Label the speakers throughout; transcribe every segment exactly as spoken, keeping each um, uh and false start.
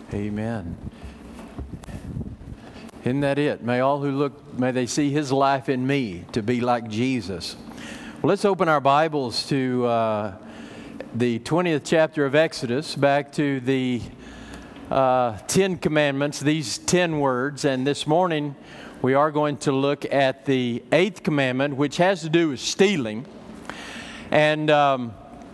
Speaker 1: Amen. Isn't that it? May all who look, may they see His life in me to be like Jesus. Well, let's open our Bibles to uh, the twentieth chapter of Exodus, back to the uh, Ten Commandments, these ten words. And this morning we are going to look at the eighth commandment, which has to do with stealing. And um,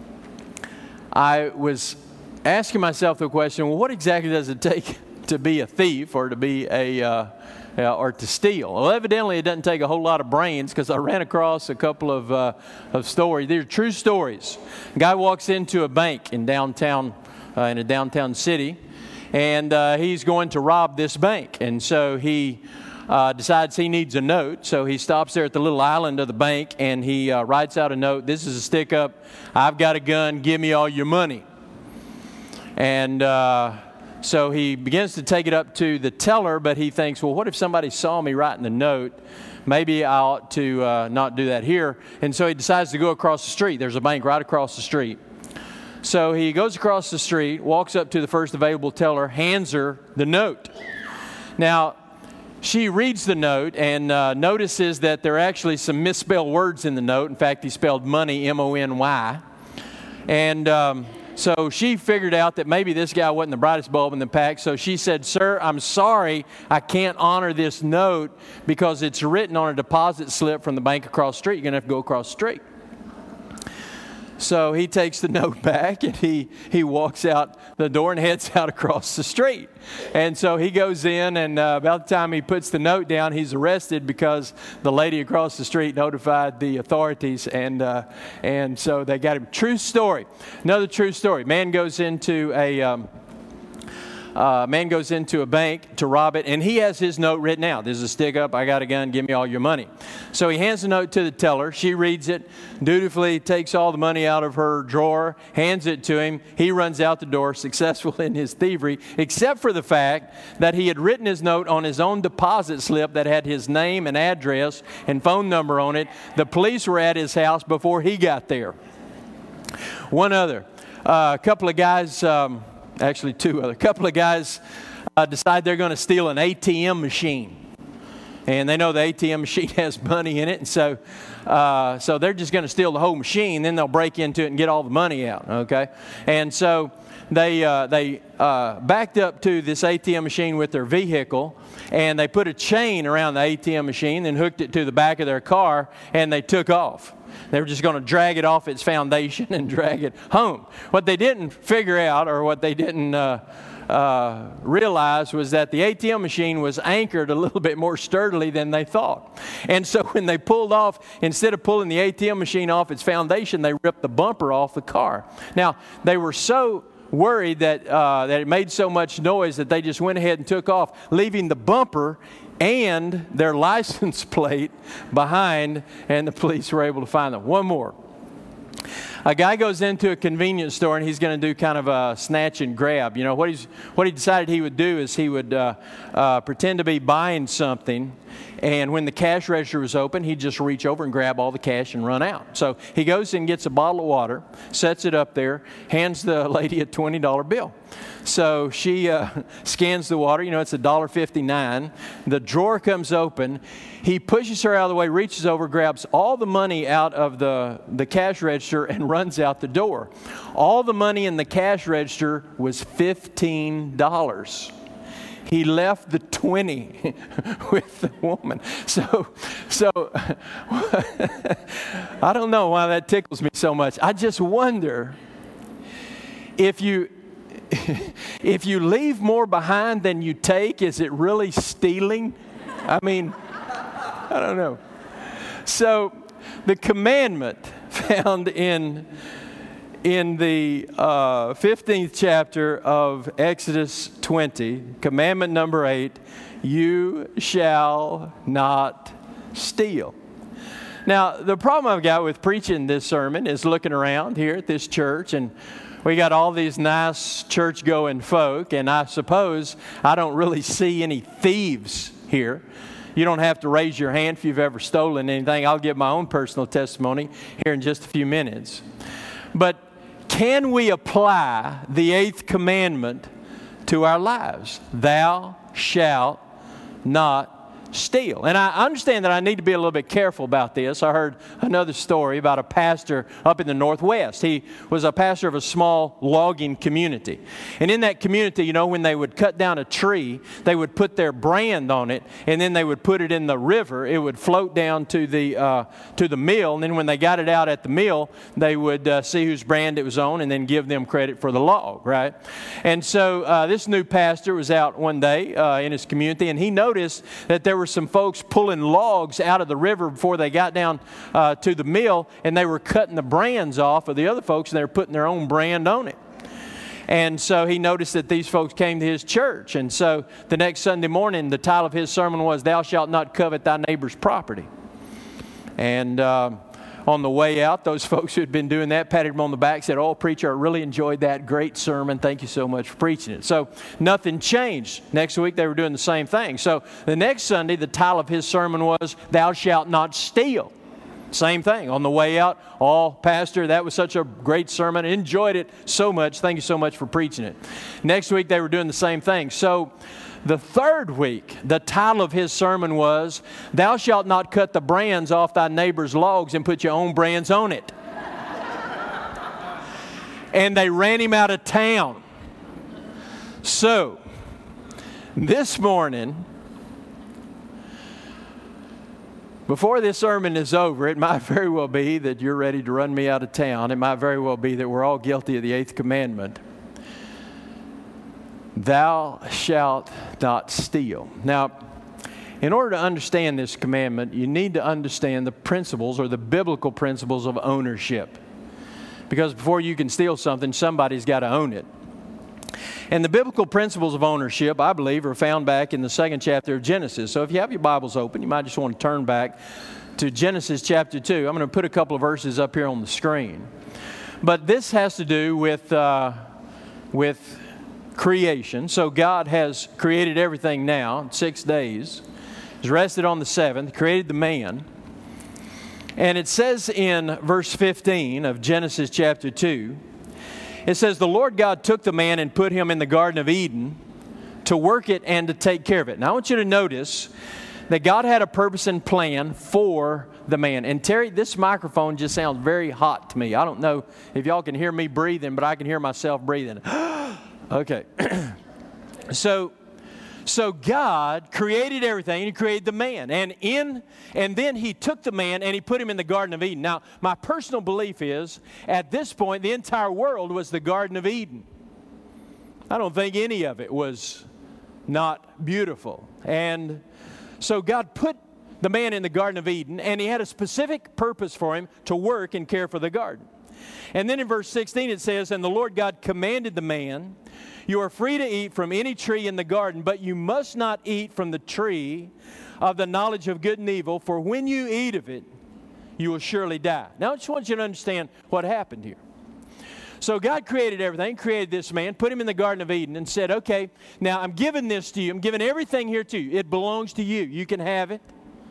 Speaker 1: I was asking myself the question, well, what exactly does it take to be a thief or to be a uh, uh, or to steal? Well, evidently it doesn't take a whole lot of brains, because I ran across a couple of uh, of stories. These are true stories. A guy walks into a bank in downtown uh, in a downtown city, and uh, he's going to rob this bank, and so he uh, decides he needs a note. So he stops there at the little island of the bank, and he uh, writes out a note. This is a stick up. I've got a gun. Give me all your money. And uh, so he begins to take it up to the teller, but he thinks, well, what if somebody saw me writing the note? Maybe I ought to uh, not do that here. And so he decides to go across the street. There's a bank right across the street. So he goes across the street, walks up to the first available teller, hands her the note. Now, she reads the note and uh, notices that there are actually some misspelled words in the note. In fact, he spelled money, M O N Y. And Um, So she figured out that maybe this guy wasn't the brightest bulb in the pack. So she said, sir, I'm sorry, I can't honor this note because it's written on a deposit slip from the bank across the street. You're going to have to go across the street. So he takes the note back, and he, he walks out the door and heads out across the street. And so he goes in, and uh, about the time he puts the note down, he's arrested because the lady across the street notified the authorities, and uh, and so they got him. True story. Another true story. Man goes into a... Um, Uh, man goes into a bank to rob it, and he has his note written out. There's a stick up, I got a gun, give me all your money. So he hands the note to the teller. She reads it, dutifully takes all the money out of her drawer, hands it to him. He runs out the door, successful in his thievery, except for the fact that he had written his note on his own deposit slip that had his name and address and phone number on it. The police were at his house before he got there. One other, uh, a couple of guys... Um, Actually, two other. A couple of guys uh, decide they're going to steal an A T M machine. And they know the A T M machine has money in it. And so uh, so they're just going to steal the whole machine. Then they'll break into it and get all the money out. Okay? And so they, uh, they uh, backed up to this A T M machine with their vehicle. And they put a chain around the A T M machine and hooked it to the back of their car. And they took off. They were just going to drag it off its foundation and drag it home. What they didn't figure out, or what they didn't uh, uh, realize, was that the A T M machine was anchored a little bit more sturdily than they thought. And so when they pulled off, instead of pulling the A T M machine off its foundation, they ripped the bumper off the car. Now, they were so worried that, uh, that it made so much noise that they just went ahead and took off, leaving the bumper and their license plate behind, and the police were able to find them. One more. A guy goes into a convenience store, and he's going to do kind of a snatch and grab. You know, what he's what he decided he would do is he would uh, uh, pretend to be buying something, and when the cash register was open, he'd just reach over and grab all the cash and run out. So he goes and gets a bottle of water, sets it up there, hands the lady a twenty dollar bill. So she uh, scans the water. You know, it's one dollar fifty-nine. The drawer comes open. He pushes her out of the way, reaches over, grabs all the money out of the, the cash register, and runs out the door. All the money in the cash register was fifteen dollars. He left the twenty with the woman. So, so I don't know why that tickles me so much. I just wonder if you... if you leave more behind than you take, is it really stealing? I mean, I don't know. So the commandment found in, in the uh, fifteenth chapter of Exodus twenty, commandment number eight, you shall not steal. Now, the problem I've got with preaching this sermon is looking around here at this church, and we got all these nice church-going folk, and I suppose I don't really see any thieves here. You don't have to raise your hand if you've ever stolen anything. I'll give my own personal testimony here in just a few minutes. But can we apply the eighth commandment to our lives. Thou shalt not steal. And I understand that I need to be a little bit careful about this. I heard another story about a pastor up in the Northwest. He was a pastor of a small logging community. And in that community, you know, when they would cut down a tree, they would put their brand on it, and then they would put it in the river. It would float down to the uh, to the mill, and then when they got it out at the mill, they would uh, see whose brand it was on and then give them credit for the log, right? And so uh, this new pastor was out one day uh, in his community, and he noticed that there were some folks pulling logs out of the river before they got down uh, to the mill, and they were cutting the brands off of the other folks, and they were putting their own brand on it. And so he noticed that these folks came to his church. And so the next Sunday morning, the title of his sermon was, "Thou shalt not covet thy neighbor's property." And uh, on the way out, those folks who had been doing that patted him on the back, said, "Oh, preacher, I really enjoyed that. Great sermon. Thank you so much for preaching it." So nothing changed. Next week, they were doing the same thing. So the next Sunday, the title of his sermon was, "Thou shalt not steal." Same thing. On the way out, "Oh, Pastor, that was such a great sermon. I enjoyed it so much. Thank you so much for preaching it." Next week, they were doing the same thing. So the third week, the title of his sermon was, "Thou shalt not cut the brands off thy neighbor's logs and put your own brands on it." And they ran him out of town. So, this morning, before this sermon is over, it might very well be that you're ready to run me out of town. It might very well be that we're all guilty of the eighth commandment. Thou shalt not steal. Now, in order to understand this commandment, you need to understand the principles or the biblical principles of ownership. Because before you can steal something, somebody's got to own it. And the biblical principles of ownership, I believe, are found back in the second chapter of Genesis. So if you have your Bibles open, you might just want to turn back to Genesis chapter two. I'm going to put a couple of verses up here on the screen. But this has to do with, uh, with creation. So God has created everything now in six days. He's rested on the seventh, created the man. And it says in verse fifteen of Genesis chapter two, it says, "The Lord God took the man and put him in the Garden of Eden to work it and to take care of it." Now I want you to notice that God had a purpose and plan for the man. And Terry, this microphone just sounds very hot to me. I don't know if y'all can hear me breathing, but I can hear myself breathing. Okay. so, so God created everything, and He created the man. And in, and then He took the man and He put him in the Garden of Eden. Now, my personal belief is, at this point, the entire world was the Garden of Eden. I don't think any of it was not beautiful. And so God put the man in the Garden of Eden, and He had a specific purpose for him to work and care for the garden. And then in verse sixteen it says, "And the Lord God commanded the man, You are free to eat from any tree in the garden, but you must not eat from the tree of the knowledge of good and evil, for when you eat of it, you will surely die." Now I just want you to understand what happened here. So God created everything, created this man, put him in the Garden of Eden, and said, "Okay, now I'm giving this to you. I'm giving everything here to you. It belongs to you. You can have it."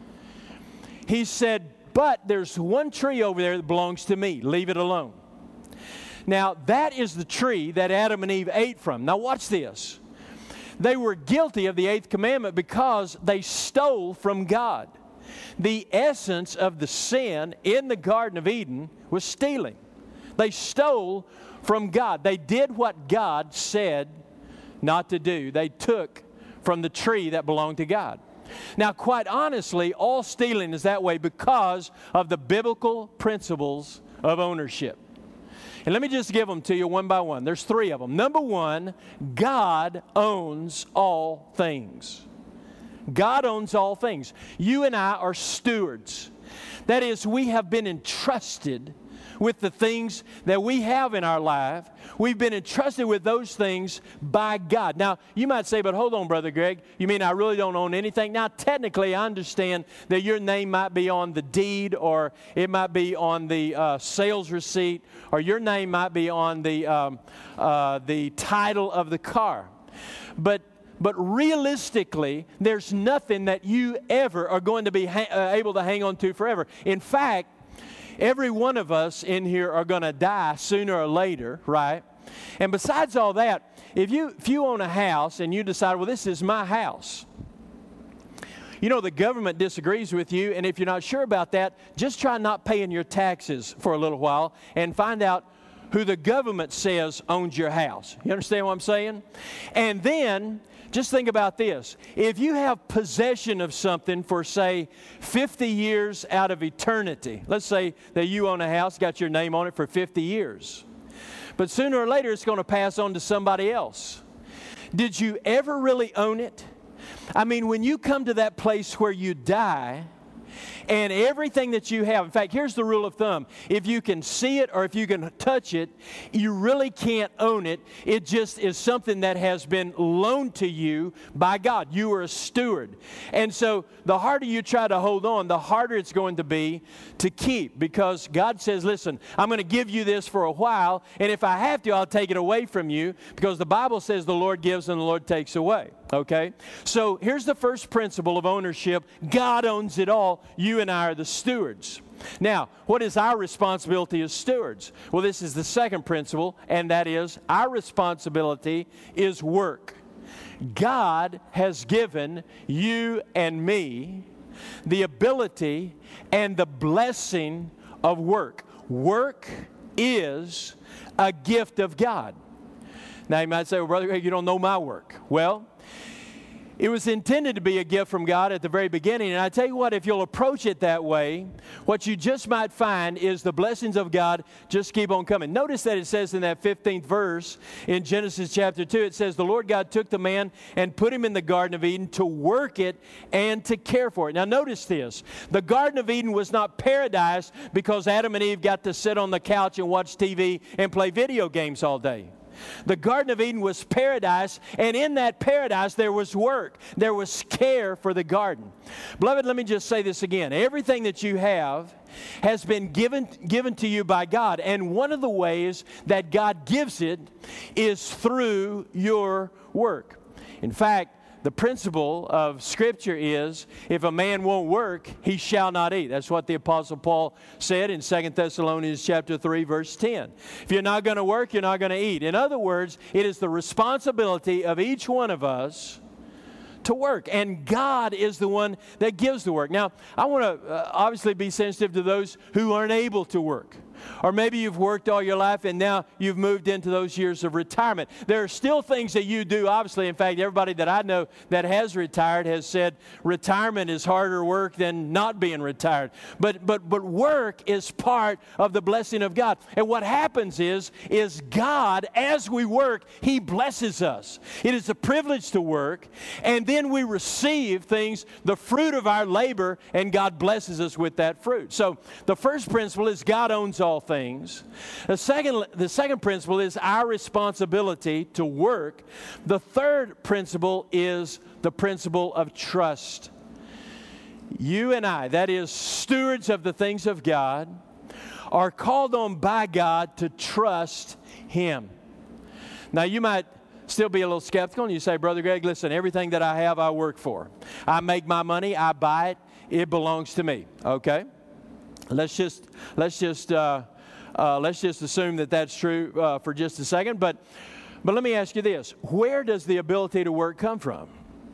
Speaker 1: He said, "But there's one tree over there that belongs to me. Leave it alone." Now, that is the tree that Adam and Eve ate from. Now, watch this. They were guilty of the eighth commandment because they stole from God. The essence of the sin in the Garden of Eden was stealing. They stole from God. They did what God said not to do. They took from the tree that belonged to God. Now, quite honestly, all stealing is that way because of the biblical principles of ownership. And let me just give them to you one by one. There's three of them. Number one, God owns all things. God owns all things. You and I are stewards. That is, we have been entrusted with the things that we have in our life. We've been entrusted with those things by God. Now, you might say, "But hold on, Brother Greg, you mean I really don't own anything?" Now, technically, I understand that your name might be on the deed, or it might be on the uh, sales receipt, or your name might be on the, um, uh, the title of the car. But But realistically, there's nothing that you ever are going to be ha- uh, able to hang on to forever. In fact, every one of us in here are going to die sooner or later, right? And besides all that, if you, if you own a house and you decide, well, this is my house, you know, the government disagrees with you, and if you're not sure about that, just try not paying your taxes for a little while and find out who the government says owns your house. You understand what I'm saying? And then, just think about this. If you have possession of something for, say, fifty years out of eternity, let's say that you own a house, got your name on it for fifty years, but sooner or later it's going to pass on to somebody else. Did you ever really own it? I mean, when you come to that place where you die, and everything that you have, in fact, here's the rule of thumb. If you can see it or if you can touch it, you really can't own it. It just is something that has been loaned to you by God. You are a steward. And so the harder you try to hold on, the harder it's going to be to keep, because God says, listen, I'm going to give you this for a while, and if I have to, I'll take it away from you, because the Bible says the Lord gives and the Lord takes away. Okay? So here's the first principle of ownership. God owns it all. You and I are the stewards. Now, what is our responsibility as stewards? Well, this is the second principle, and that is our responsibility is work. God has given you and me the ability and the blessing of work. Work is a gift of God. Now, you might say, well, Brother Greg, you don't know my work. Well, it was intended to be a gift from God at the very beginning. And I tell you what, if you'll approach it that way, what you just might find is the blessings of God just keep on coming. Notice that it says in that fifteenth verse in Genesis chapter two, it says, the Lord God took the man and put him in the Garden of Eden to work it and to care for it. Now notice this. The Garden of Eden was not paradise because Adam and Eve got to sit on the couch and watch T V and play video games all day. The Garden of Eden was paradise, and in that paradise there was work. There was care for the garden. Beloved, let me just say this again. Everything that you have has been given, given to you by God, and one of the ways that God gives it is through your work. In fact, the principle of Scripture is, if a man won't work, he shall not eat. That's what the Apostle Paul said in Second Thessalonians chapter three, verse ten. If you're not going to work, you're not going to eat. In other words, it is the responsibility of each one of us to work, and God is the one that gives the work. Now, I want to uh, obviously be sensitive to those who aren't able to work. Or maybe you've worked all your life and now you've moved into those years of retirement. There are still things that you do, obviously. In fact, everybody that I know that has retired has said retirement is harder work than not being retired. But but but work is part of the blessing of God. And what happens is, is God, as we work, He blesses us. It is a privilege to work. And then we receive things, the fruit of our labor, and God blesses us with that fruit. So the first principle is God owns all things. The second, the second principle is our responsibility to work. The third principle is the principle of trust. You and I, that is, stewards of the things of God, are called on by God to trust Him. Now, you might still be a little skeptical, and you say, Brother Greg, listen, everything that I have, I work for. I make my money, I buy it, it belongs to me. Okay? Let's just let's just uh, uh, let's just assume that that's true uh, for just a second. But but let me ask you this: where does the ability to work come from?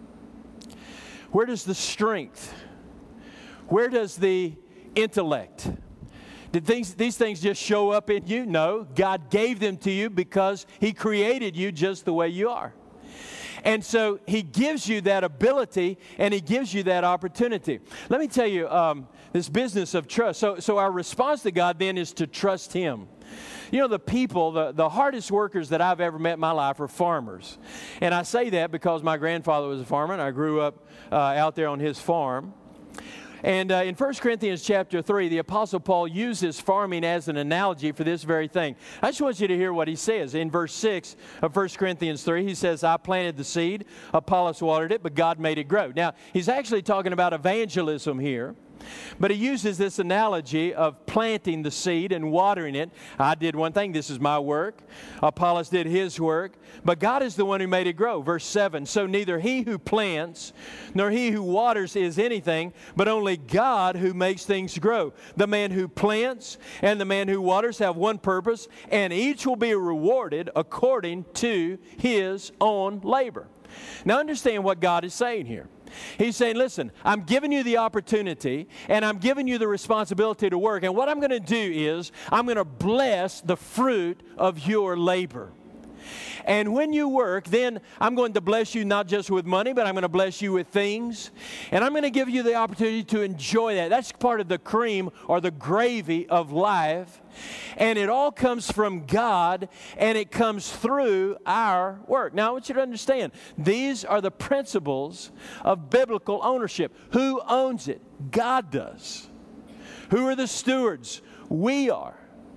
Speaker 1: Where does the strength? Where does the intellect? Did things, these things just show up in you? No, God gave them to you because He created you just the way you are. And so He gives you that ability, and He gives you that opportunity. Let me tell you, um, this business of trust. So, so our response to God then is to trust Him. You know, the people, the, the hardest workers that I've ever met in my life are farmers. And I say that because my grandfather was a farmer, and I grew up uh, out there on his farm. And uh, in First Corinthians chapter three, the Apostle Paul uses farming as an analogy for this very thing. I just want you to hear what he says. In verse six of First Corinthians three, he says, I planted the seed, Apollos watered it, but God made it grow. Now, he's actually talking about evangelism here. But he uses this analogy of planting the seed and watering it. I did one thing. This is my work. Apollos did his work. But God is the one who made it grow. Verse seven, so neither he who plants nor he who waters is anything, but only God who makes things grow. The man who plants and the man who waters have one purpose, and each will be rewarded according to his own labor. Now understand what God is saying here. He's saying, listen, I'm giving you the opportunity and I'm giving you the responsibility to work. And what I'm going to do is I'm going to bless the fruit of your labor. And when you work, then I'm going to bless you not just with money, but I'm going to bless you with things. And I'm going to give you the opportunity to enjoy that. That's part of the cream or the gravy of life. And it all comes from God, and it comes through our work. Now, I want you to understand, these are the principles of biblical ownership. Who owns it? God does. Who are the stewards? We are.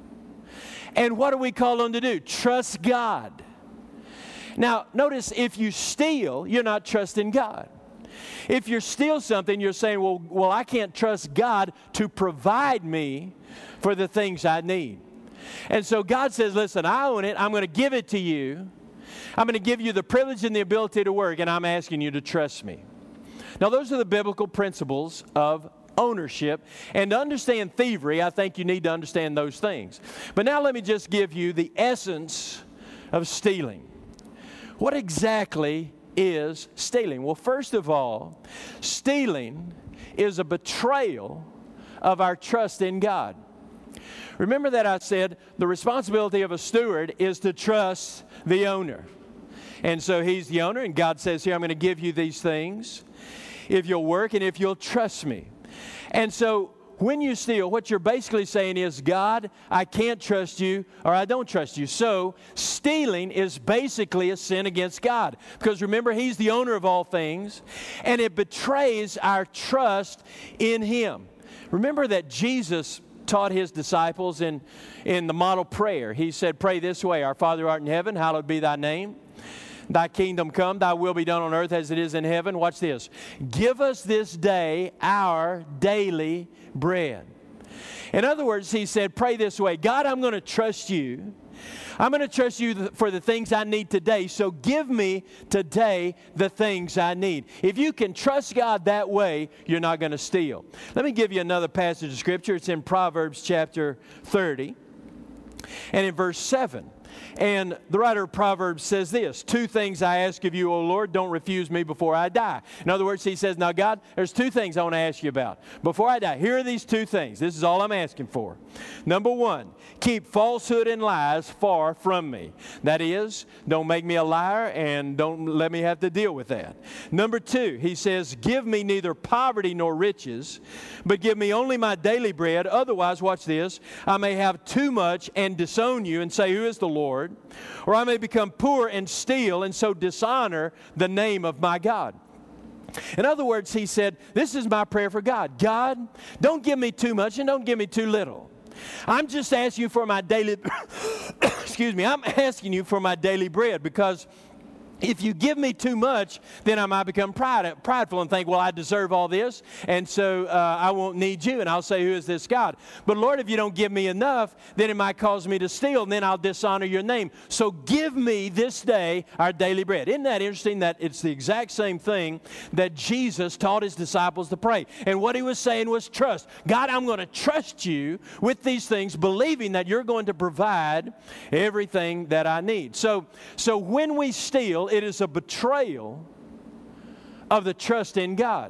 Speaker 1: And what are we called on to do? Trust God. Now, notice if you steal, you're not trusting God. If you steal something, you're saying, well, well, I can't trust God to provide me for the things I need. And so God says, listen, I own it. I'm going to give it to you. I'm going to give you the privilege and the ability to work, and I'm asking you to trust me. Now, those are the biblical principles of ownership. And to understand thievery, I think you need to understand those things. But now let me just give you the essence of stealing. What exactly is stealing? Well, first of all, stealing is a betrayal of our trust in God. Remember that I said the responsibility of a steward is to trust the owner. And so he's the owner, and God says, here, I'm going to give you these things if you'll work and if you'll trust me. And so when you steal, what you're basically saying is, God, I can't trust you, or I don't trust you. So stealing is basically a sin against God. Because remember, He's the owner of all things, and it betrays our trust in Him. Remember that Jesus taught His disciples in, in the model prayer. He said, pray this way, our Father who art in heaven, hallowed be thy name. Thy kingdom come, thy will be done on earth as it is in heaven. Watch this. Give us this day our daily bread. In other words, he said, pray this way. God, I'm going to trust you. I'm going to trust you for the things I need today. So give me today the things I need. If you can trust God that way, you're not going to steal. Let me give you another passage of Scripture. It's in Proverbs chapter thirty and in verse seven. And the writer of Proverbs says this, two things I ask of you, O Lord, don't refuse me before I die. In other words, he says, now God, there's two things I want to ask you about. Before I die, here are these two things. This is all I'm asking for. Number one, keep falsehood and lies far from me. That is, don't make me a liar and don't let me have to deal with that. Number two, he says, give me neither poverty nor riches, but give me only my daily bread. Otherwise, watch this, I may have too much and disown you and say, who is the Lord? Or I may become poor and steal and so dishonor the name of my God. In other words, he said, this is my prayer for God. God, don't give me too much and don't give me too little. I'm just asking you for my daily, excuse me, I'm asking you for my daily bread, because if you give me too much, then I might become pride, prideful and think, well, I deserve all this, and so uh, I won't need you, and I'll say, who is this God? But Lord, if you don't give me enough, then it might cause me to steal, and then I'll dishonor your name. So give me this day our daily bread. Isn't that interesting that it's the exact same thing that Jesus taught His disciples to pray? And what He was saying was trust. God, I'm going to trust you with these things, believing that you're going to provide everything that I need. So, so when we steal, it is a betrayal of the trust in God.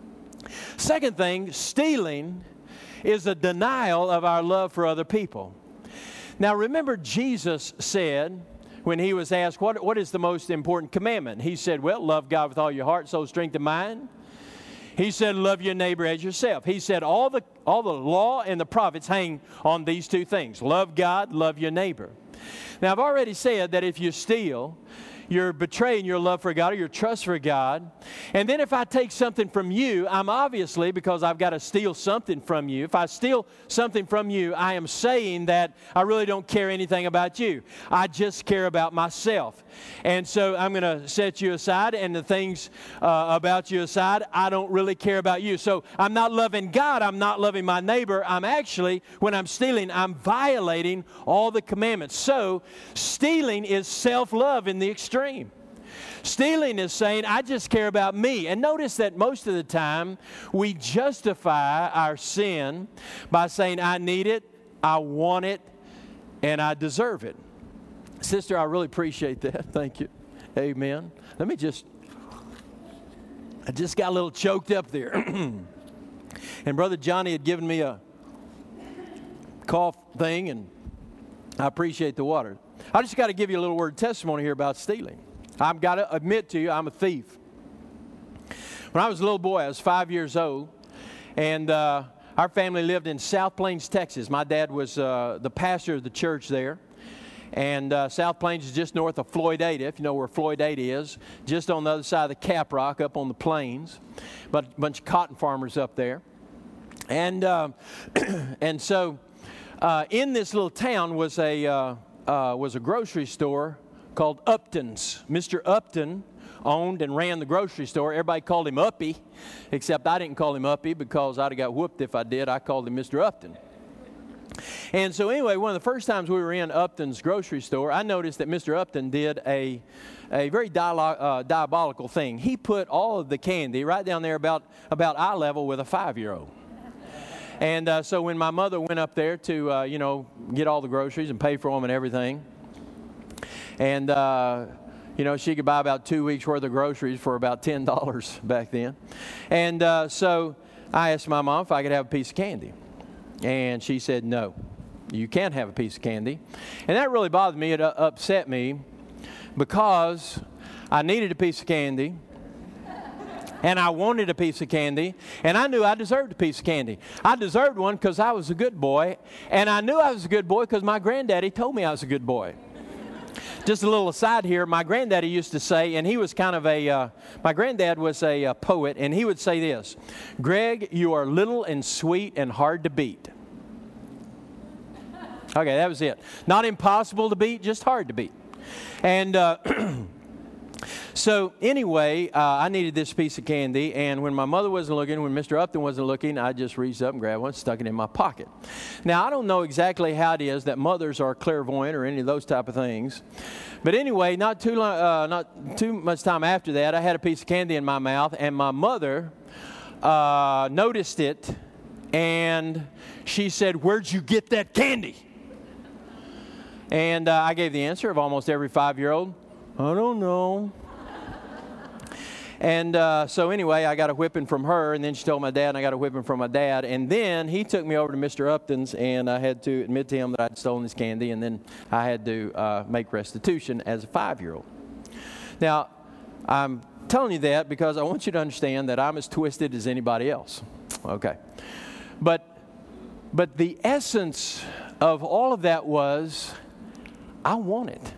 Speaker 1: Second thing, stealing is a denial of our love for other people. Now remember, Jesus said, when He was asked, what, what is the most important commandment? He said, well, love God with all your heart, soul, strength, and mind. He said, love your neighbor as yourself. He said, all the, all the law and the prophets hang on these two things. Love God, love your neighbor. Now, I've already said that if you steal, you're betraying your love for God or your trust for God. And then if I take something from you, I'm obviously, because I've got to steal something from you, if I steal something from you, I am saying that I really don't care anything about you. I just care about myself. And so I'm going to set you aside, and the things uh, about you aside, I don't really care about you. So I'm not loving God, I'm not loving my neighbor. I'm actually, when I'm stealing, I'm violating all the commandments. So stealing is self-love in the extreme. Stealing is saying, I just care about me. And notice that most of the time, we justify our sin by saying, I need it, I want it, and I deserve it. Sister, I really appreciate that. Thank you. Amen. Let me just, I just got a little choked up there. And Brother Johnny had given me a cough thing, and I appreciate the water. I just got to give you a little word of testimony here about stealing. I've got to admit to you, I'm a thief. When I was a little boy, I was five years old, and uh, our family lived in South Plains, Texas. My dad was uh, the pastor of the church there. And uh, South Plains is just north of Floydada, if you know where Floydada is, just on the other side of the Cap Rock, up on the plains. But a bunch of cotton farmers up there. And, uh, and so uh, in this little town was a, uh, uh, was a grocery store called Upton's. Mister Upton owned and ran the grocery store. Everybody called him Uppy, except I didn't call him Uppy because I'd have got whooped if I did. I called him Mister Upton. And so anyway, one of the first times we were in Upton's grocery store, I noticed that Mister Upton did a, a very dialo- uh, diabolical thing. He put all of the candy right down there about, about eye level with a five-year-old. And uh, so when my mother went up there to, uh, you know, get all the groceries and pay for them and everything, and, uh, you know, she could buy about two weeks' worth of groceries for about ten dollars back then. And uh, so I asked my mom if I could have a piece of candy. And she said, no, you can't have a piece of candy. And that really bothered me. It uh, upset me because I needed a piece of candy. And I wanted a piece of candy. And I knew I deserved a piece of candy. I deserved one because I was a good boy. And I knew I was a good boy because my granddaddy told me I was a good boy. Just a little aside here, my granddaddy used to say, and he was kind of a, uh, my granddad was a uh, poet, and he would say this, Greg, you are little and sweet and hard to beat. Okay, that was it. Not impossible to beat, just hard to beat. And uh, so anyway, uh, I needed this piece of candy, and when my mother wasn't looking, when Mister Upton wasn't looking, I just reached up and grabbed one, stuck it in my pocket. Now, I don't know exactly how it is that mothers are clairvoyant or any of those type of things. But anyway, not too, long, uh, not too much time after that, I had a piece of candy in my mouth, and my mother uh, noticed it, and she said, where'd you get that candy? And uh, I gave the answer of almost every five-year-old, I don't know. And uh, so anyway, I got a whipping from her, and then she told my dad, and I got a whipping from my dad. And then he took me over to Mister Upton's, and I had to admit to him that I'd stolen his candy, and then I had to uh, make restitution as a five-year-old. Now, I'm telling you that because I want you to understand that I'm as twisted as anybody else. Okay. But, but the essence of all of that was, I want it.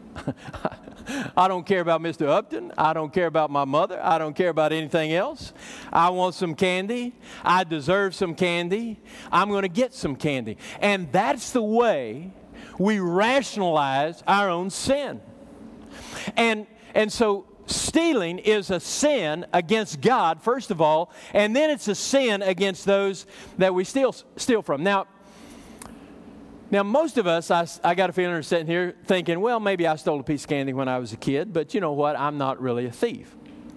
Speaker 1: I don't care about Mister Upton. I don't care about my mother. I don't care about anything else. I want some candy. I deserve some candy. I'm going to get some candy. And that's the way we rationalize our own sin. And, and so stealing is a sin against God, first of all, and then it's a sin against those that we steal, steal from. Now, Now, most of us, I, I got a feeling, are sitting here thinking, well, maybe I stole a piece of candy when I was a kid, but you know what? I'm not really a thief.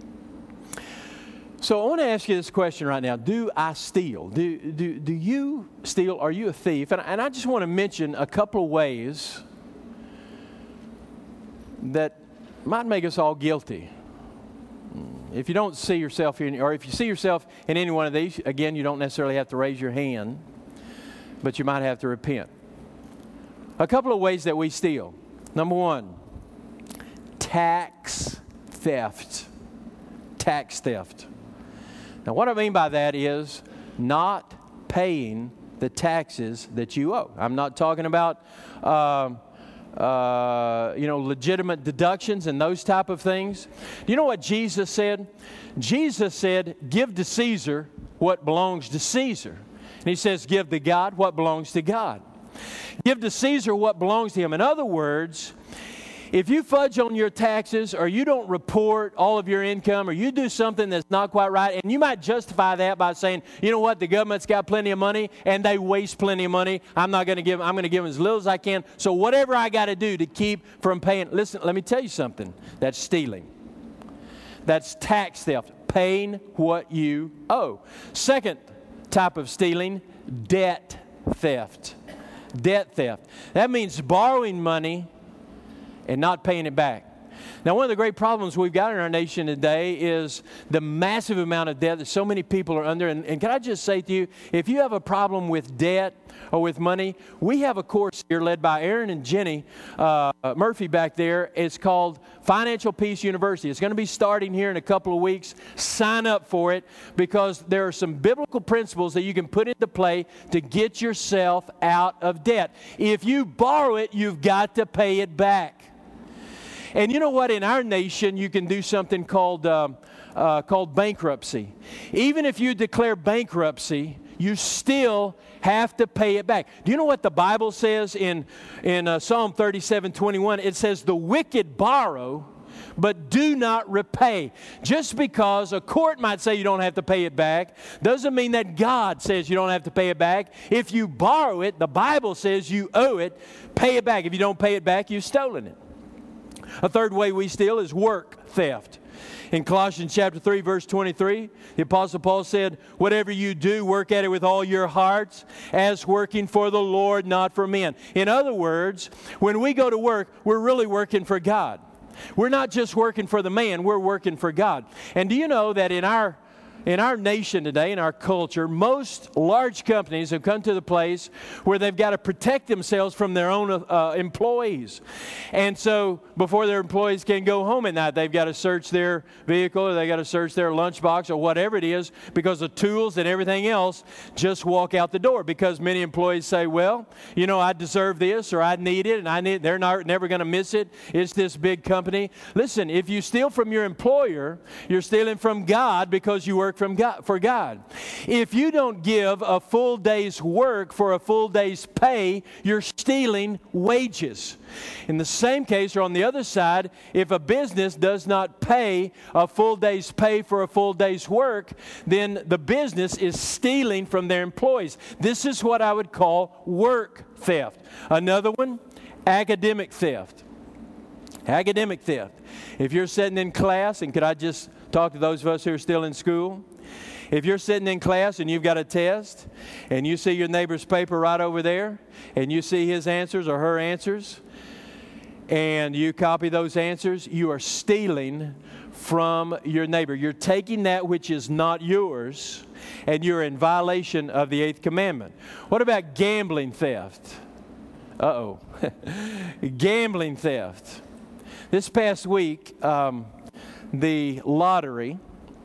Speaker 1: So I want to ask you this question right now. Do I steal? Do, do, do you steal? Are you a thief? And, and I just want to mention a couple of ways that might make us all guilty. If you don't see yourself in, or if you see yourself in any one of these, again, you don't necessarily have to raise your hand, but you might have to repent. A couple of ways that we steal. Number one, tax theft. Tax theft. Now, what I mean by that is not paying the taxes that you owe. I'm not talking about uh, uh, you know, legitimate deductions and those type of things. Do you know what Jesus said? Jesus said, give to Caesar what belongs to Caesar. And he says, give to God what belongs to God. Give to Caesar what belongs to him. In other words, if you fudge on your taxes, or you don't report all of your income, or you do something that's not quite right, and you might justify that by saying, you know what, the government's got plenty of money and they waste plenty of money. I'm not going to give them, I'm going to give them as little as I can. So whatever I got to do to keep from paying. Listen, let me tell you something. That's stealing. That's tax theft. Paying what you owe. Second type of stealing, debt theft. Debt theft. That means borrowing money and not paying it back. Now, one of the great problems we've got in our nation today is the massive amount of debt that so many people are under. And, and can I just say to you, if you have a problem with debt or with money, we have a course here led by Aaron and Jenny uh, Murphy back there. It's called Financial Peace University. It's going to be starting here in a couple of weeks. Sign up for it, because there are some biblical principles that you can put into play to get yourself out of debt. If you borrow it, you've got to pay it back. And you know what? In our nation, you can do something called uh, uh, called bankruptcy. Even if you declare bankruptcy, you still have to pay it back. Do you know what the Bible says in in uh, Psalm thirty-seven twenty-one? It says, "The wicked borrow, but do not repay." Just because a court might say you don't have to pay it back, doesn't mean that God says you don't have to pay it back. If you borrow it, the Bible says you owe it. Pay it back. If you don't pay it back, you've stolen it. A third way we steal is work theft. In Colossians chapter three, verse twenty-three, the Apostle Paul said, "Whatever you do, work at it with all your hearts, as working for the Lord, not for men." In other words, when we go to work, we're really working for God. We're not just working for the man, we're working for God. And do you know that in our In our nation today, in our culture, most large companies have come to the place where they've got to protect themselves from their own uh, employees. And so before their employees can go home at night, they've got to search their vehicle, or they've got to search their lunchbox, or whatever it is, because the tools and everything else just walk out the door. Because many employees say, well, you know, I deserve this, or I need it, and I need. They're not, never going to miss it. It's this big company. Listen, if you steal from your employer, you're stealing from God, because you work from God, for God. If you don't give a full day's work for a full day's pay, you're stealing wages. In the same case, or on the other side, if a business does not pay a full day's pay for a full day's work, then the business is stealing from their employees. This is what I would call work theft. Another one, academic theft. Academic theft. If you're sitting in class, and could I just talk to those of us who are still in school? If you're sitting in class and you've got a test, and you see your neighbor's paper right over there, and you see his answers or her answers, and you copy those answers, you are stealing from your neighbor. You're taking that which is not yours, and you're in violation of the eighth commandment. What about gambling theft? Uh-oh. Gambling theft. This past week, um, the lottery,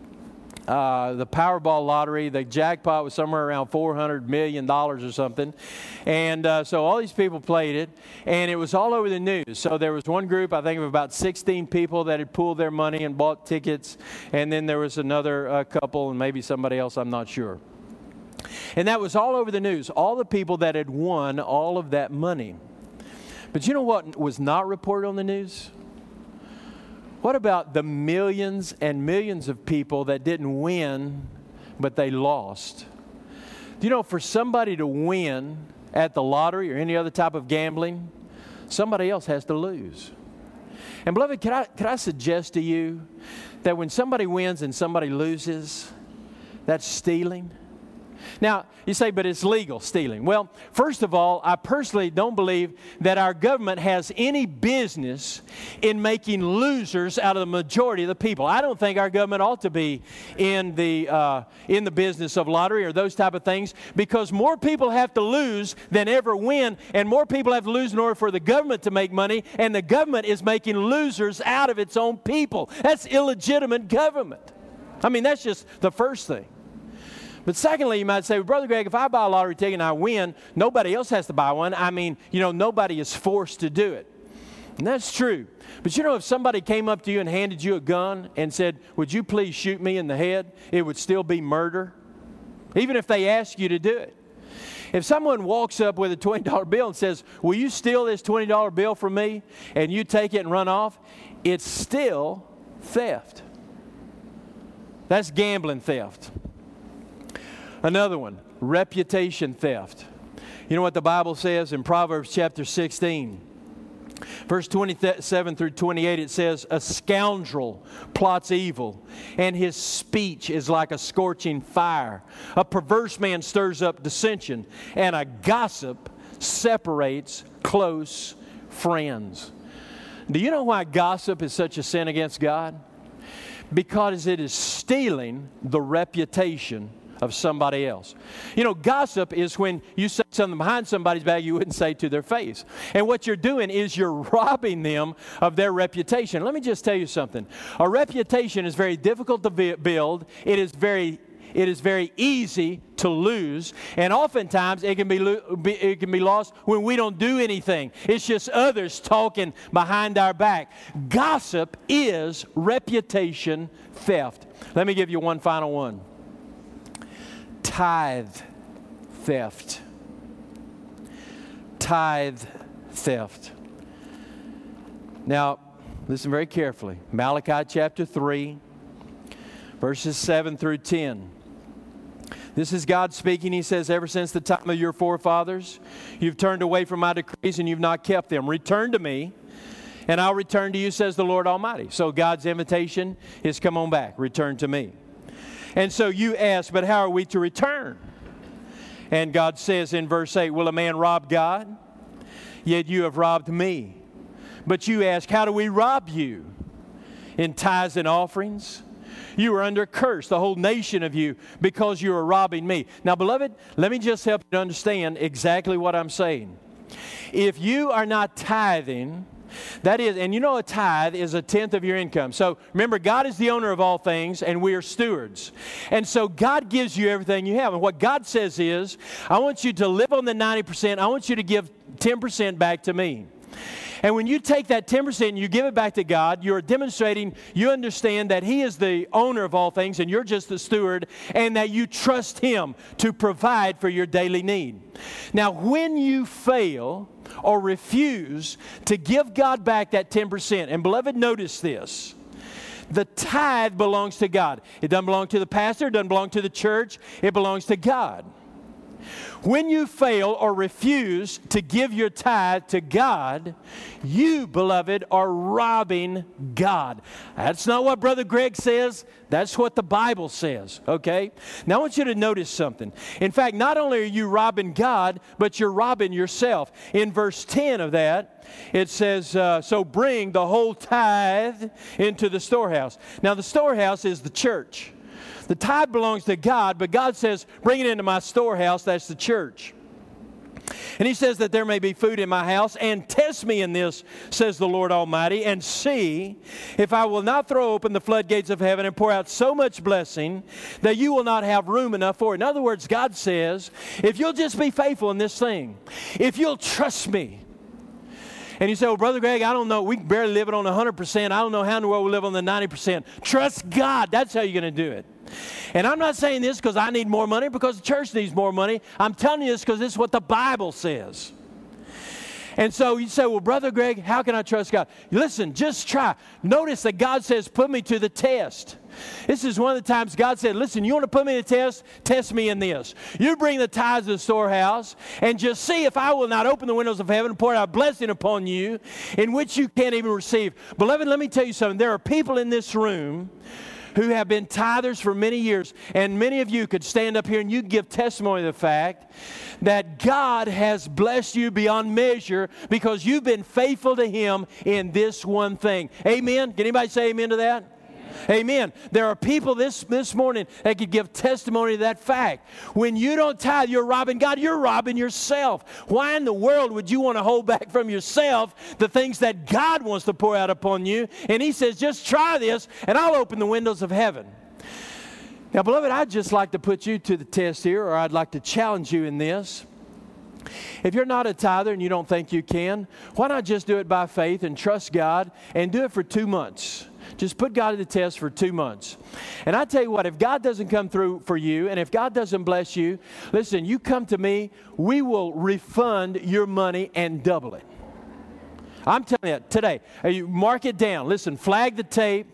Speaker 1: uh, the Powerball lottery, the jackpot was somewhere around four hundred million dollars or something. And uh, so all these people played it, and it was all over the news. So there was one group, I think of about sixteen people, that had pooled their money and bought tickets. And then there was another uh, couple, and maybe somebody else, I'm not sure. And that was all over the news, all the people that had won all of that money. But you know what was not reported on the news? What about the millions and millions of people that didn't win, but they lost? Do you know, for somebody to win at the lottery or any other type of gambling, somebody else has to lose. And beloved, can I, can I suggest to you that when somebody wins and somebody loses, that's stealing? Now, you say, but it's legal, stealing. Well, first of all, I personally don't believe that our government has any business in making losers out of the majority of the people. I don't think our government ought to be in the, uh, in the business of lottery or those type of things, because more people have to lose than ever win, and more people have to lose in order for the government to make money, and the government is making losers out of its own people. That's illegitimate government. I mean, that's just the first thing. But secondly, you might say, well, Brother Greg, if I buy a lottery ticket and I win, nobody else has to buy one. I mean, you know, nobody is forced to do it. And that's true. But you know, if somebody came up to you and handed you a gun and said, would you please shoot me in the head, it would still be murder, even if they ask you to do it. If someone walks up with a twenty dollar bill and says, will you steal this twenty dollar bill from me, and you take it and run off, it's still theft. That's gambling theft. Another one, reputation theft. You know what the Bible says in Proverbs chapter sixteen? Verse twenty-seven through twenty-eight, it says, a scoundrel plots evil, and his speech is like a scorching fire. A perverse man stirs up dissension, and a gossip separates close friends. Do you know why gossip is such a sin against God? Because it is stealing the reputation of somebody else. You know, gossip is when you say something behind somebody's back you wouldn't say to their face. And what you're doing is you're robbing them of their reputation. Let me just tell you something. A reputation is very difficult to build. It is very It is very easy to lose, and oftentimes it can be, it can be lost when we don't do anything. It's just others talking behind our back. Gossip is reputation theft. Let me give you one final one. Tithe theft. Tithe theft. Now, listen very carefully. Malachi chapter three, verses seven through ten. This is God speaking. He says, ever since the time of your forefathers, you've turned away from my decrees and you've not kept them. Return to me, and I'll return to you, says the Lord Almighty. So God's invitation is, come on back, return to me. And so you ask, but how are we to return? And God says in verse eight, will a man rob God? Yet you have robbed me. But you ask, how do we rob you? In tithes and offerings? You are under curse, the whole nation of you, because you are robbing me. Now, beloved, let me just help you to understand exactly what I'm saying. If you are not tithing, that is, and you know a tithe is a tenth of your income. So remember, God is the owner of all things, and we are stewards. And so God gives you everything you have. And what God says is, I want you to live on the ninety percent. I want you to give ten percent back to me. And when you take that ten percent and you give it back to God, you're demonstrating you understand that He is the owner of all things and you're just the steward, and that you trust Him to provide for your daily need. Now, when you fail or refuse to give God back that ten percent, and beloved, notice this. The tithe belongs to God. It doesn't belong to the pastor. It doesn't belong to the church. It belongs to God. When you fail or refuse to give your tithe to God, you, beloved, are robbing God. That's not what Brother Greg says. That's what the Bible says, okay? Now, I want you to notice something. In fact, not only are you robbing God, but you're robbing yourself. In verse ten of that, it says, uh, so bring the whole tithe into the storehouse. Now, the storehouse is the church. The tithe belongs to God, but God says, bring it into my storehouse, that's the church. And He says that there may be food in my house, and test me in this, says the Lord Almighty, and see if I will not throw open the floodgates of heaven and pour out so much blessing that you will not have room enough for it. In other words, God says, if you'll just be faithful in this thing, if you'll trust me. And you say, well, Brother Greg, I don't know. We barely live it on one hundred percent. I don't know how in the world we live on the ninety percent. Trust God. That's how you're going to do it. And I'm not saying this because I need more money, because the church needs more money. I'm telling you this because this is what the Bible says. And so you say, well, Brother Greg, how can I trust God? Listen, just try. Notice that God says, put me to the test. This is one of the times God said, listen, you want to put me to the test? Test me in this. You bring the tithes to the storehouse and just see if I will not open the windows of heaven and pour out a blessing upon you in which you can't even receive. Beloved, let me tell you something. There are people in this room who have been tithers for many years, and many of you could stand up here and you give testimony of the fact that God has blessed you beyond measure because you've been faithful to Him in this one thing. Amen? Can anybody say amen to that? Amen. There are people this, this morning that could give testimony to that fact. When you don't tithe, you're robbing God. You're robbing yourself. Why in the world would you want to hold back from yourself the things that God wants to pour out upon you? And He says, just try this, and I'll open the windows of heaven. Now, beloved, I'd just like to put you to the test here, or I'd like to challenge you in this. If you're not a tither and you don't think you can, why not just do it by faith and trust God and do it for two months? Just put God to the test for two months. And I tell you what, if God doesn't come through for you and if God doesn't bless you, listen, you come to me, we will refund your money and double it. I'm telling you today, you mark it down. Listen, flag the tape.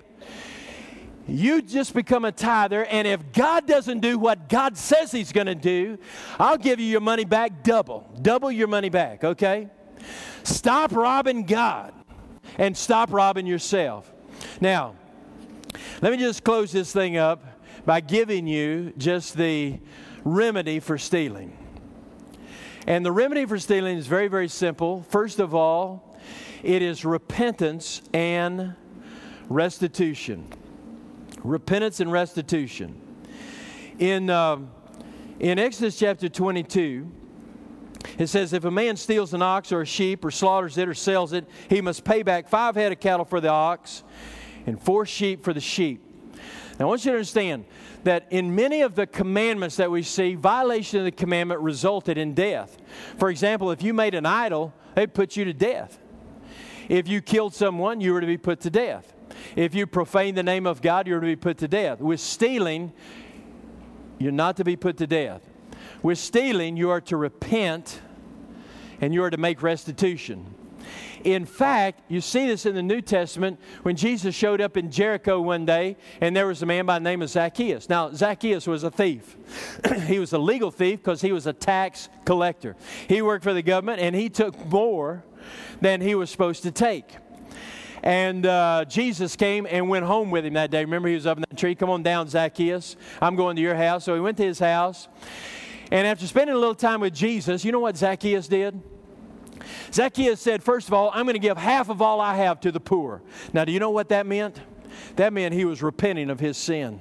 Speaker 1: You just become a tither, and if God doesn't do what God says He's going to do, I'll give you your money back double. Double your money back, okay? Stop robbing God and stop robbing yourself. Now, let me just close this thing up by giving you just the remedy for stealing. And the remedy for stealing is very, very simple. First of all, it is repentance and restitution. Repentance and restitution. In, uh, in Exodus chapter twenty-two, it says, if a man steals an ox or a sheep or slaughters it or sells it, he must pay back five head of cattle for the ox and four sheep for the sheep. Now I want you to understand that in many of the commandments that we see, violation of the commandment resulted in death. For example, if you made an idol, they'd put you to death. If you killed someone, you were to be put to death. If you profane the name of God, you're to be put to death. With stealing, you're not to be put to death. With stealing, you are to repent and you are to make restitution. In fact, you see this in the New Testament when Jesus showed up in Jericho one day and there was a man by the name of Zacchaeus. Now, Zacchaeus was a thief. He was a legal thief because he was a tax collector. He worked for the government and he took more than he was supposed to take. And uh, Jesus came and went home with him that day. Remember, he was up in that tree. Come on down, Zacchaeus. I'm going to your house. So he went to his house. And after spending a little time with Jesus, you know what Zacchaeus did? Zacchaeus said, first of all, I'm going to give half of all I have to the poor. Now, do you know what that meant? That meant he was repenting of his sin.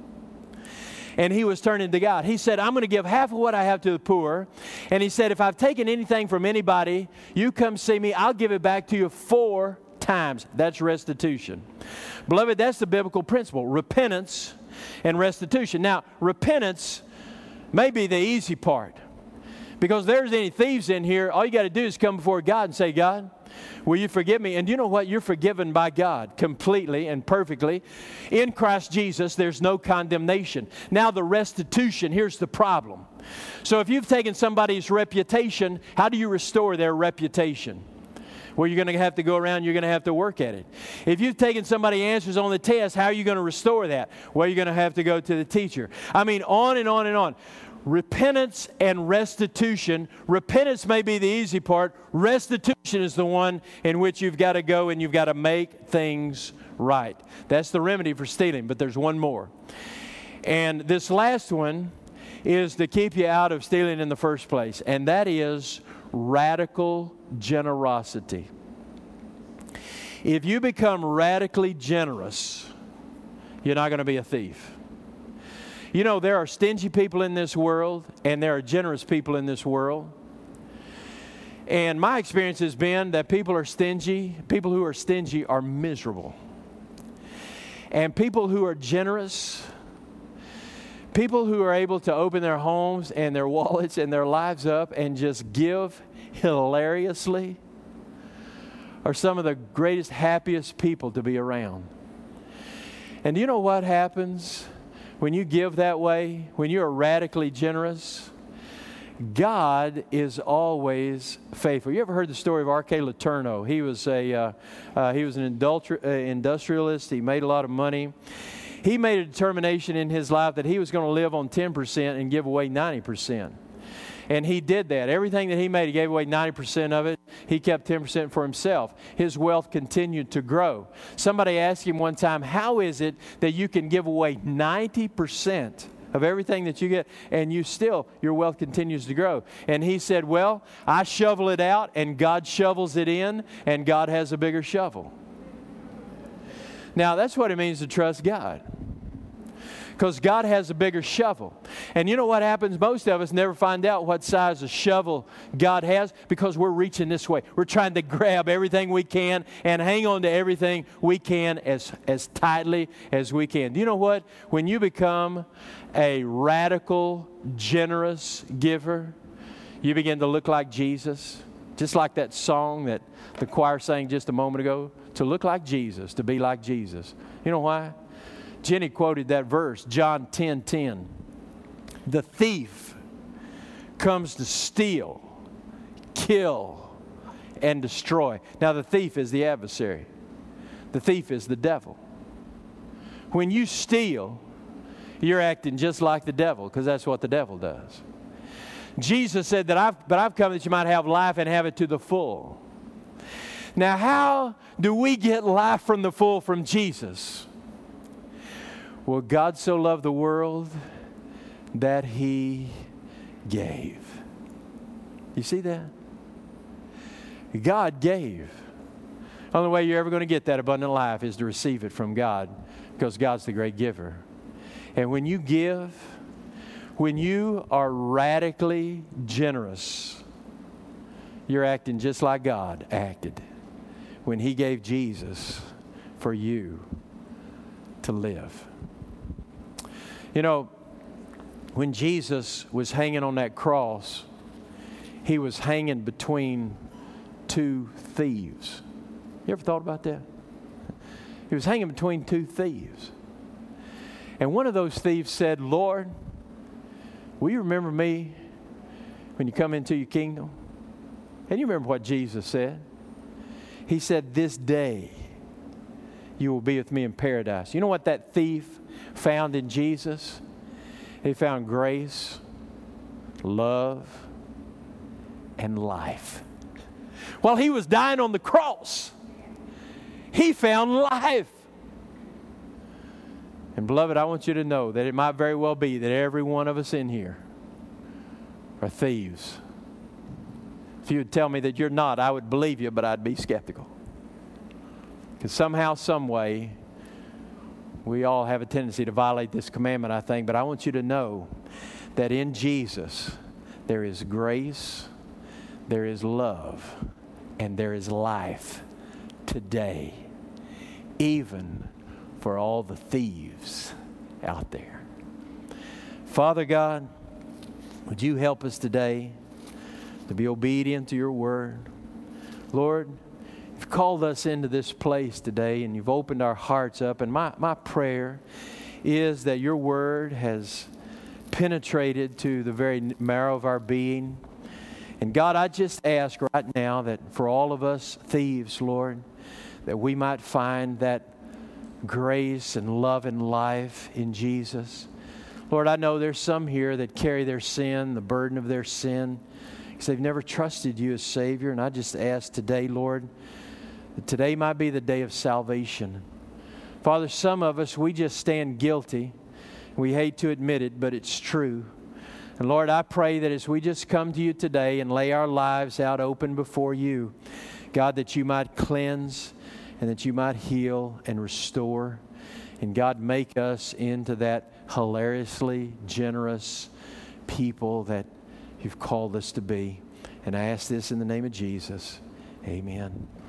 Speaker 1: And he was turning to God. He said, I'm going to give half of what I have to the poor. And he said, if I've taken anything from anybody, you come see me, I'll give it back to you four times. That's restitution. Beloved, that's the biblical principle, repentance and restitution. Now, repentance may be the easy part, because if there's any thieves in here, all you got to do is come before God and say, God, will you forgive me? And do you know what? You're forgiven by God completely and perfectly. In Christ Jesus, there's no condemnation. Now the restitution, here's the problem. So if you've taken somebody's reputation, how do you restore their reputation? Well, you're going to have to go around, you're going to have to work at it. If you've taken somebody's answers on the test, how are you going to restore that? Well, you're going to have to go to the teacher. I mean, on and on and on. Repentance and restitution. Repentance may be the easy part. Restitution is the one in which you've got to go and you've got to make things right. That's the remedy for stealing, but there's one more. And this last one is to keep you out of stealing in the first place, and that is radical generosity. If you become radically generous, you're not going to be a thief. You know, there are stingy people in this world, and there are generous people in this world. And my experience has been that people are stingy. People who are stingy are miserable. And people who are generous, people who are able to open their homes and their wallets and their lives up and just give hilariously, are some of the greatest, happiest people to be around. And do you know what happens when you give that way? When you're radically generous, God is always faithful. You ever heard the story of R K Letourneau? He was a uh, uh, he was an industri- uh, industrialist. He made a lot of money. He made a determination in his life that he was going to live on ten percent and give away ninety percent. And he did that. Everything that he made, he gave away ninety percent of it. He kept ten percent for himself. His wealth continued to grow. Somebody asked him one time, how is it that you can give away ninety percent of everything that you get and you still, your wealth continues to grow? And he said, well, I shovel it out and God shovels it in, and God has a bigger shovel. Now, that's what it means to trust God, because God has a bigger shovel. And you know what happens? Most of us never find out what size of shovel God has, because we're reaching this way. We're trying to grab everything we can and hang on to everything we can as, as tightly as we can. Do you know what? When you become a radical, generous giver, You begin to look like Jesus, just like that song that the choir sang just a moment ago, to look like Jesus, to be like Jesus. You know why? Jenny quoted that verse, John ten ten. The thief comes to steal, kill, and destroy. Now the thief is the adversary. The thief is the devil. When you steal, you're acting just like the devil, because that's what the devil does. Jesus said that I've, but I've come that you might have life and have it to the full. Now, how do we get life from the full from Jesus? Well, God so loved the world that He gave. You see that? God gave. The only way you're ever going to get that abundant life is to receive it from God, because God's the great giver. And when you give, when you are radically generous, you're acting just like God acted when He gave Jesus for you to live. You know, when Jesus was hanging on that cross, He was hanging between two thieves. You ever thought about that? He was hanging between two thieves. And one of those thieves said, Lord, will you remember me when you come into your kingdom? And you remember what Jesus said? He said, this day you will be with me in paradise. You know what that thief found in Jesus? He found grace, love, and life. While He was dying on the cross, He found life. And beloved, I want you to know that it might very well be that every one of us in here are thieves. If you would tell me that you're not, I would believe you, but I'd be skeptical. Because somehow, some way, we all have a tendency to violate this commandment, I think. But I want you to know that in Jesus, there is grace, there is love, and there is life today, even for all the thieves out there. Father God, would you help us today to be obedient to your word? Lord, you've called us into this place today and you've opened our hearts up. And my, my prayer is that your word has penetrated to the very marrow of our being. And God, I just ask right now that for all of us thieves, Lord, that we might find that grace and love and life in Jesus. Lord, I know there's some here that carry their sin, the burden of their sin, because they've never trusted you as Savior. And I just ask today, Lord, that today might be the day of salvation. Father, some of us, we just stand guilty. We hate to admit it, but it's true. And Lord, I pray that as we just come to you today and lay our lives out open before you, God, that you might cleanse and that you might heal and restore. And God, make us into that hilariously generous people that you've called us to be. And I ask this in the name of Jesus. Amen.